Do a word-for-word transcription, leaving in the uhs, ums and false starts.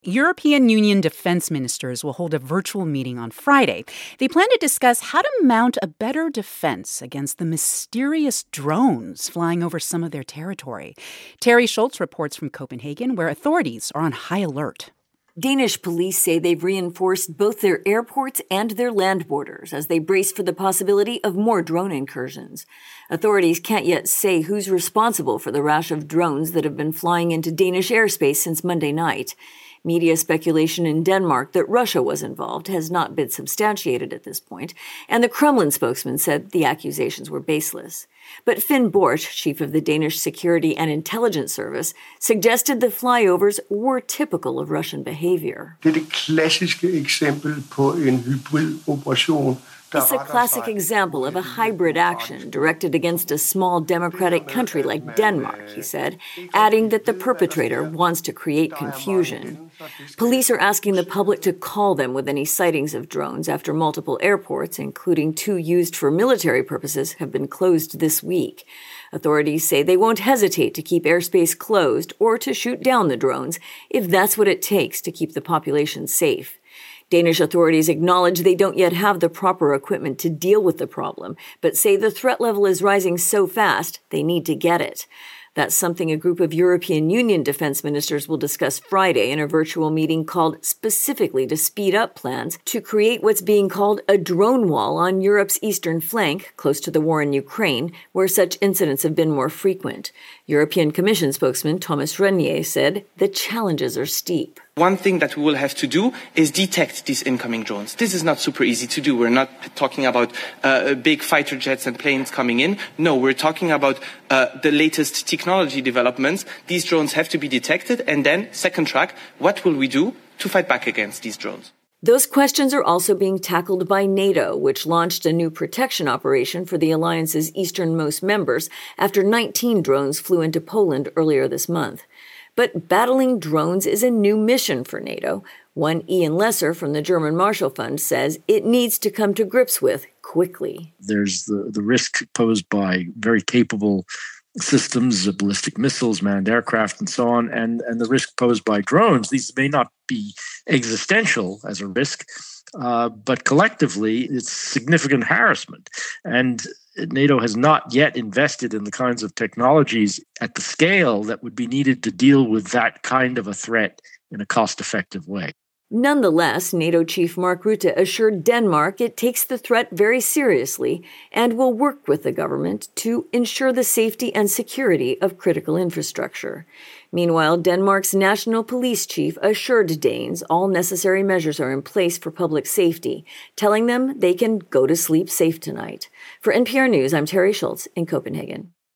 European Union defense ministers will hold a virtual meeting on Friday. They plan to discuss how to mount a better defense against the mysterious drones flying over some of their territory. Terry Schultz reports from Copenhagen, where authorities are on high alert. Danish police say they've reinforced both their airports and their land borders as they brace for the possibility of more drone incursions. Authorities can't yet say who's responsible for the rash of drones that have been flying into Danish airspace since Monday night. Media speculation in Denmark that Russia was involved has not been substantiated at this point, and the Kremlin spokesman said the accusations were baseless. But Finn Borch, chief of the Danish Security and Intelligence Service, suggested the flyovers were typical of Russian behavior. Det er det klassiske eksempel på en hybridoperation. It's a classic example of a hybrid action directed against a small democratic country like Denmark, he said, adding that the perpetrator wants to create confusion. Police are asking the public to call them with any sightings of drones after multiple airports, including two used for military purposes, have been closed this week. Authorities say they won't hesitate to keep airspace closed or to shoot down the drones if that's what it takes to keep the population safe. Danish authorities acknowledge they don't yet have the proper equipment to deal with the problem, but say the threat level is rising so fast they need to get it. That's something a group of European Union defense ministers will discuss Friday in a virtual meeting called specifically to speed up plans to create what's being called a drone wall on Europe's eastern flank, close to the war in Ukraine, where such incidents have been more frequent. European Commission spokesman Thomas Renier said the challenges are steep. One thing that we will have to do is detect these incoming drones. This is not super easy to do. We're not talking about uh, big fighter jets and planes coming in. No, we're talking about uh, the latest technology developments. These drones have to be detected. And then, second track, what will we do to fight back against these drones? Those questions are also being tackled by NATO, which launched a new protection operation for the alliance's easternmost members after nineteen drones flew into Poland earlier this month. But battling drones is a new mission for NATO. One Ian Lesser from the German Marshall Fund says it needs to come to grips with quickly. There's the, the risk posed by very capable systems, ballistic missiles, manned aircraft, and so on, and, and the risk posed by drones. These may not be existential as a risk, uh, but collectively it's significant harassment. And NATO has not yet invested in the kinds of technologies at the scale that would be needed to deal with that kind of a threat in a cost-effective way. Nonetheless, NATO chief Mark Rutte assured Denmark it takes the threat very seriously and will work with the government to ensure the safety and security of critical infrastructure. Meanwhile, Denmark's national police chief assured Danes all necessary measures are in place for public safety, telling them they can go to sleep safe tonight. For N P R News, I'm Terry Schultz in Copenhagen.